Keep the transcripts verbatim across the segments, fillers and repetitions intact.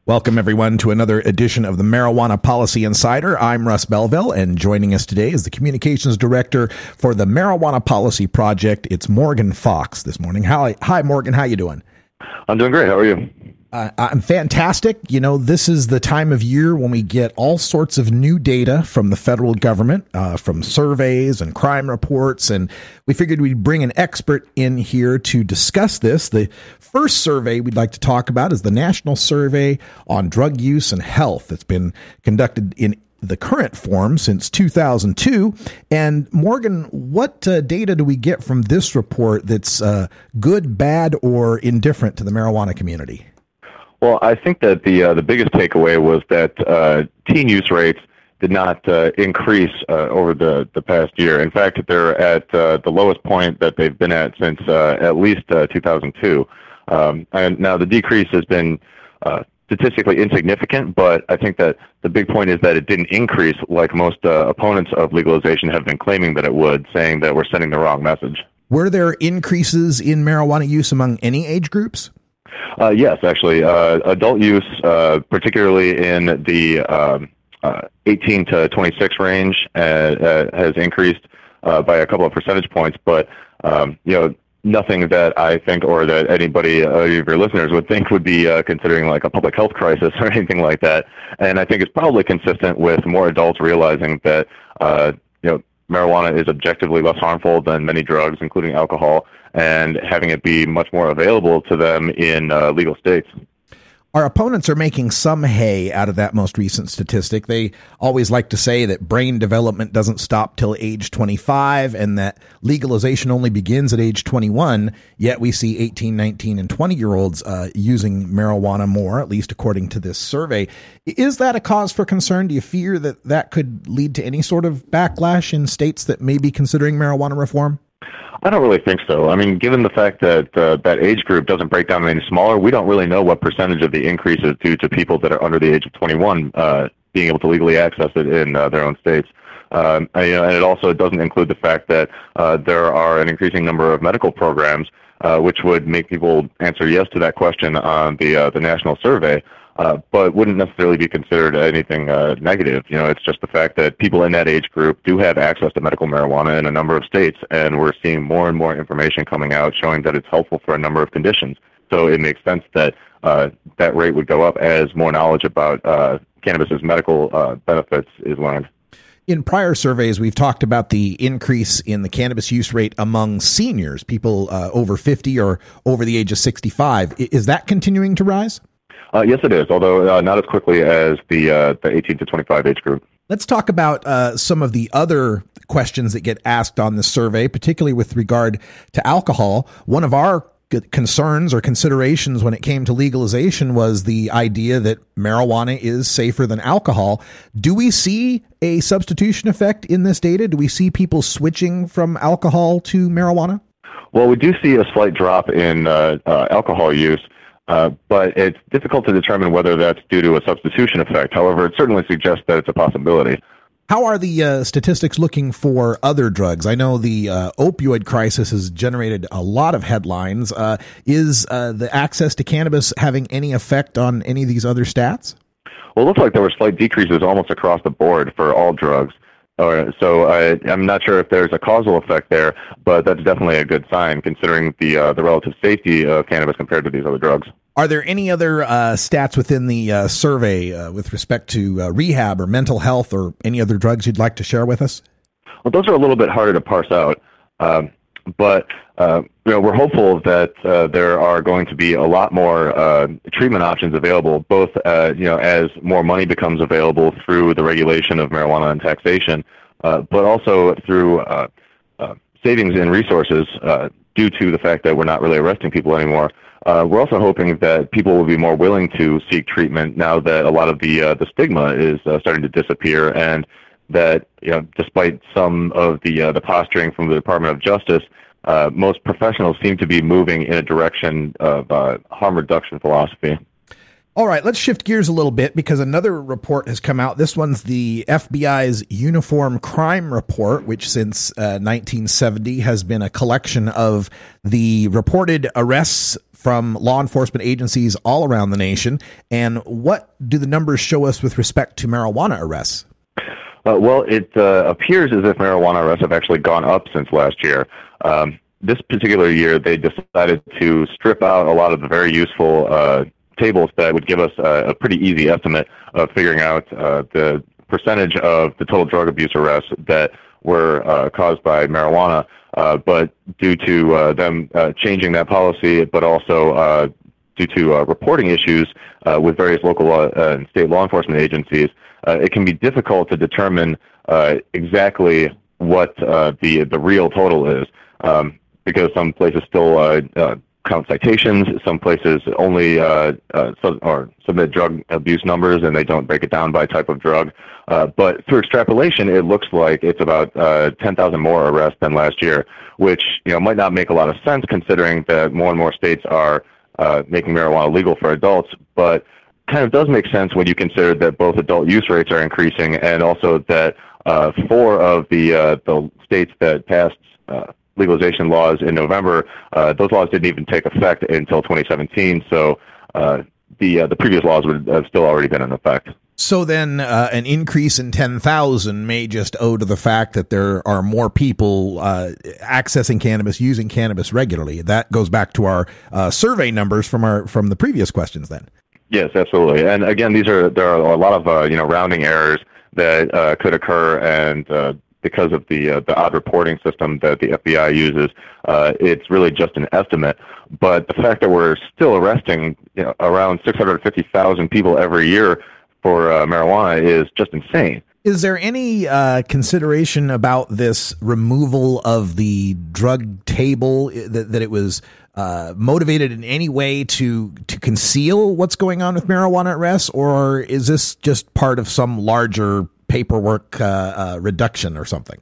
Welcome, everyone, to another edition of the Marijuana Policy Insider. I'm Russ Belville, and joining us today is the Communications Director for the Marijuana Policy Project. It's Morgan Fox this morning. Hi, hi Morgan. How you doing? I'm doing great. How are you? Uh, I'm fantastic. You know, this is the time of year when we get all sorts of new data from the federal government, uh, from surveys and crime reports, and we figured we'd bring an expert in here to discuss this. The first survey we'd like to talk about is the National Survey on Drug Use and Health. It's been conducted in the current form since two thousand two. And Morgan, what uh, data do we get from this report that's uh, good, bad, or indifferent to the marijuana community? Well, I think that the uh, the biggest takeaway was that uh, teen use rates did not uh, increase uh, over the, the past year. In fact, they're at uh, the lowest point that they've been at since uh, at least uh, two thousand two. Um, and now the decrease has been uh, statistically insignificant, but I think that the big point is that it didn't increase like most uh, opponents of legalization have been claiming that it would, saying that we're sending the wrong message. Were there increases in marijuana use among any age groups? Uh, yes, actually. Uh, adult use, uh, particularly in the um, uh, eighteen to twenty-six range, uh, uh, has increased uh, by a couple of percentage points, but um, you know, nothing that I think or that anybody, uh, of your listeners would think would be uh, considering like a public health crisis or anything like that. And I think it's probably consistent with more adults realizing that uh, you know, marijuana is objectively less harmful than many drugs, including alcohol, and having it be much more available to them in uh, legal states. Our opponents are making some hay out of that most recent statistic. They always like to say that brain development doesn't stop till age twenty-five and that legalization only begins at age twenty-one, yet we see eighteen, nineteen, and twenty-year-olds uh, using marijuana more, at least according to this survey. Is that a cause for concern? Do you fear that that could lead to any sort of backlash in states that may be considering marijuana reform? I don't really think so. I mean, given the fact that uh, that age group doesn't break down any smaller, we don't really know what percentage of the increase is due to people that are under the age of twenty-one uh, being able to legally access it in uh, their own states. Um, and, you know, and it also doesn't include the fact that uh, there are an increasing number of medical programs uh, which would make people answer yes to that question on the uh, the national survey. Uh, but wouldn't necessarily be considered anything uh, negative. You know, it's just the fact that people in that age group do have access to medical marijuana in a number of states, and we're seeing more and more information coming out showing that it's helpful for a number of conditions. So it makes sense that uh, that rate would go up as more knowledge about uh, cannabis's medical uh, benefits is learned. In prior surveys, we've talked about the increase in the cannabis use rate among seniors, people uh, over fifty or over the age of sixty-five. Is that continuing to rise? Uh, yes, it is, although uh, not as quickly as the uh, the eighteen to twenty-five age group. Let's talk about uh, some of the other questions that get asked on the survey, particularly with regard to alcohol. One of our concerns or considerations when it came to legalization was the idea that marijuana is safer than alcohol. Do we see a substitution effect in this data? Do we see people switching from alcohol to marijuana? Well, we do see a slight drop in uh, uh, alcohol use. Uh, but it's difficult to determine whether that's due to a substitution effect. However, it certainly suggests that it's a possibility. How are the uh, statistics looking for other drugs? I know the uh, opioid crisis has generated a lot of headlines. Uh, is uh, the access to cannabis having any effect on any of these other stats? Well, it looks like there were slight decreases almost across the board for all drugs. Uh, so I, I'm not sure if there's a causal effect there, but that's definitely a good sign considering the uh, the relative safety of cannabis compared to these other drugs. Are there any other uh, stats within the uh, survey uh, with respect to uh, rehab or mental health or any other drugs you'd like to share with us? Well, those are a little bit harder to parse out, um, but uh, you know, we're hopeful that uh, there are going to be a lot more uh, treatment options available, both uh, you know, as more money becomes available through the regulation of marijuana and taxation, uh, but also through uh, uh, savings in resources uh, due to the fact that we're not really arresting people anymore. Uh, we're also hoping that people will be more willing to seek treatment now that a lot of the uh, the stigma is uh, starting to disappear, and that, you know, despite some of the uh, the posturing from the Department of Justice, uh, most professionals seem to be moving in a direction of uh, harm reduction philosophy. All right, let's shift gears a little bit because another report has come out. This one's the F B I's Uniform Crime Report, which since uh, nineteen seventy has been a collection of the reported arrests from law enforcement agencies all around the nation. And what do the numbers show us with respect to marijuana arrests? Uh, well, it uh, appears as if marijuana arrests have actually gone up since last year. Um, this particular year, they decided to strip out a lot of the very useful uh, tables that would give us a, a pretty easy estimate of figuring out uh, the percentage of the total drug abuse arrests that were uh, caused by marijuana. Uh, but due to uh, them uh, changing that policy, but also uh, due to uh, reporting issues uh, with various local law, uh, and state law enforcement agencies, uh, it can be difficult to determine uh, exactly what uh, the the real total is, um, because some places still uh, uh, count citations, some places only uh, uh, sub- or submit drug abuse numbers and they don't break it down by type of drug. Uh, but through extrapolation, it looks like it's about uh, ten thousand more arrests than last year, which you know might not make a lot of sense considering that more and more states are uh, making marijuana legal for adults, but kind of does make sense when you consider that both adult use rates are increasing and also that uh, four of the uh, the states that passed uh, legalization laws in November, uh, those laws didn't even take effect until twenty seventeen. So uh, the uh, the previous laws would have still already been in effect. So then uh, an increase in ten thousand may just owe to the fact that there are more people uh, accessing cannabis, using cannabis regularly. That goes back to our uh, survey numbers from our from the previous questions then. Yes, absolutely. And again, these are there are a lot of uh, you know rounding errors that uh, could occur, and uh, because of the uh, the odd reporting system that the F B I uses, uh, it's really just an estimate. But the fact that we're still arresting you know, around six hundred fifty thousand people every year for uh, marijuana is just insane. Is there any uh, consideration about this removal of the drug table, that, that it was uh, motivated in any way to to conceal what's going on with marijuana arrests, or is this just part of some larger paperwork uh, uh, reduction or something?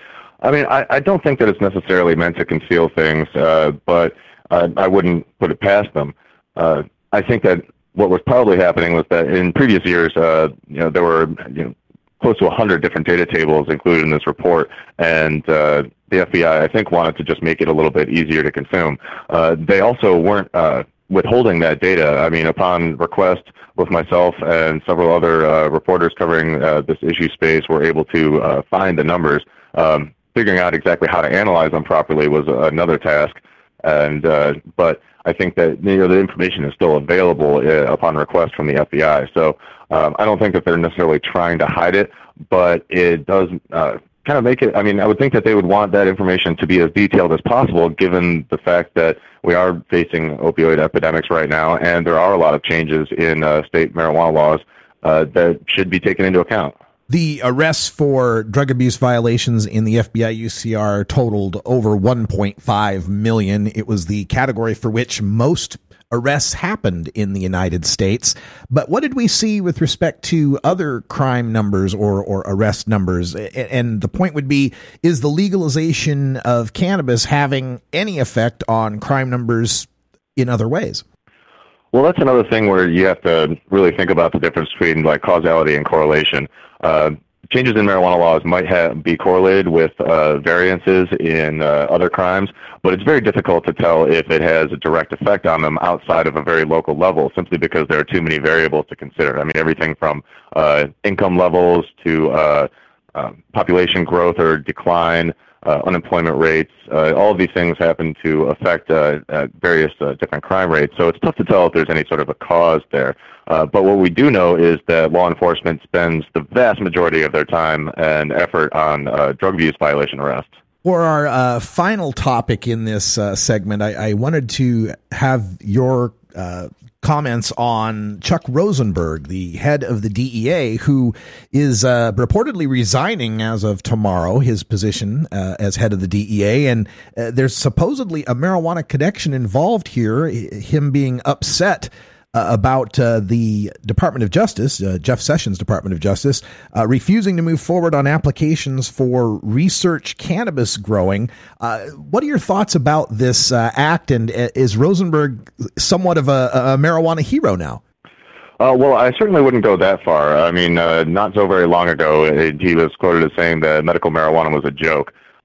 I mean, I, I don't think that it's necessarily meant to conceal things, uh, but I, I wouldn't put it past them. Uh, I think that what was probably happening was that in previous years, uh, you know, there were you know close to one hundred different data tables included in this report, and uh, the F B I, I think, wanted to just make it a little bit easier to consume. Uh, they also weren't uh, withholding that data. I mean, upon request, both myself and several other uh, reporters covering uh, this issue space were able to uh, find the numbers. Um, figuring out exactly how to analyze them properly was another task, and uh, but I think that you know the information is still available uh, upon request from the F B I. So um, I don't think that they're necessarily trying to hide it, but it does uh, kind of make it. I mean, I would think that they would want that information to be as detailed as possible, given the fact that we are facing opioid epidemics right now, and there are a lot of changes in uh, state marijuana laws uh, that should be taken into account. The arrests for drug abuse violations in the F B I U C R totaled over one point five million. It was the category for which most arrests happened in the United States. But what did we see with respect to other crime numbers or, or arrest numbers? And the point would be, is the legalization of cannabis having any effect on crime numbers in other ways? Well, that's another thing where you have to really think about the difference between like causality and correlation. Uh, changes in marijuana laws might have, be correlated with uh, variances in uh, other crimes, but it's very difficult to tell if it has a direct effect on them outside of a very local level, simply because there are too many variables to consider. I mean, everything from uh, income levels to uh, uh, population growth or decline, Uh, unemployment rates, uh, all of these things happen to affect uh, uh, various uh, different crime rates. So it's tough to tell if there's any sort of a cause there. Uh, but what we do know is that law enforcement spends the vast majority of their time and effort on uh, drug abuse violation arrests. For our uh, final topic in this uh, segment, I, I wanted to have your uh, comments on Chuck Rosenberg, the head of the D E A, who is uh, reportedly resigning as of tomorrow, his position uh, as head of the D E A. And uh, there's supposedly a marijuana connection involved here, him being upset Uh, about uh, the Department of Justice, uh, Jeff Sessions' Department of Justice, uh, refusing to move forward on applications for research cannabis growing. Uh, what are your thoughts about this uh, act, and uh, is Rosenberg somewhat of a, a marijuana hero now? Uh, well, I certainly wouldn't go that far. I mean, uh, not so very long ago, it, he was quoted as saying that medical marijuana was a joke.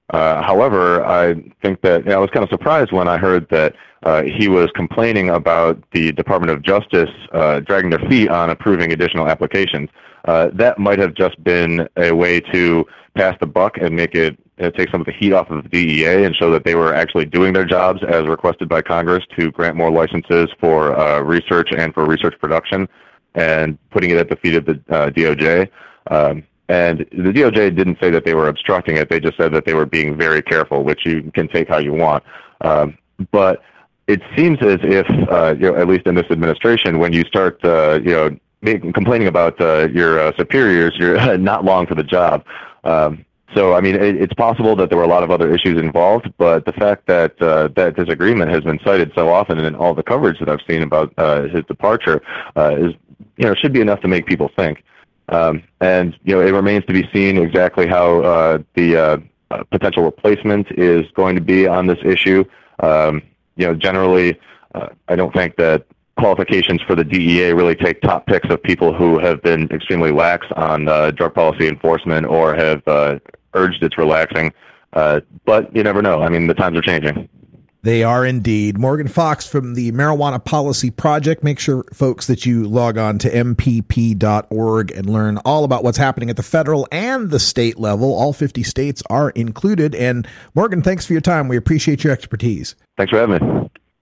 Uh, however, I think that you know, I was kind of surprised when I heard that uh, he was complaining about the Department of Justice uh, dragging their feet on approving additional applications. Uh, that might have just been a way to pass the buck and make it uh, take some of the heat off of the D E A and show that they were actually doing their jobs as requested by Congress to grant more licenses for uh, research and for research production, and putting it at the feet of the uh, D O J. Um, And the D O J didn't say that they were obstructing it. They just said that they were being very careful, which you can take how you want. Um, but it seems as if, uh, you know, at least in this administration, when you start, uh, you know, making, complaining about uh, your uh, superiors, you're not long for the job. Um, so, I mean, it, it's possible that there were a lot of other issues involved, but the fact that uh, that disagreement has been cited so often in all the coverage that I've seen about uh, his departure uh, is, you know, should be enough to make people think. Um, and, you know, it remains to be seen exactly how uh, the uh, uh, potential replacement is going to be on this issue. Um, you know, generally, uh, I don't think that qualifications for the D E A really take top picks of people who have been extremely lax on uh, drug policy enforcement or have uh, urged its relaxing. Uh, but you never know. I mean, the times are changing. They are indeed. Morgan Fox from the Marijuana Policy Project. Make sure, folks, that you log on to M P P dot org and learn all about what's happening at the federal and the state level. All fifty states are included. And Morgan, thanks for your time. We appreciate your expertise. Thanks for having me.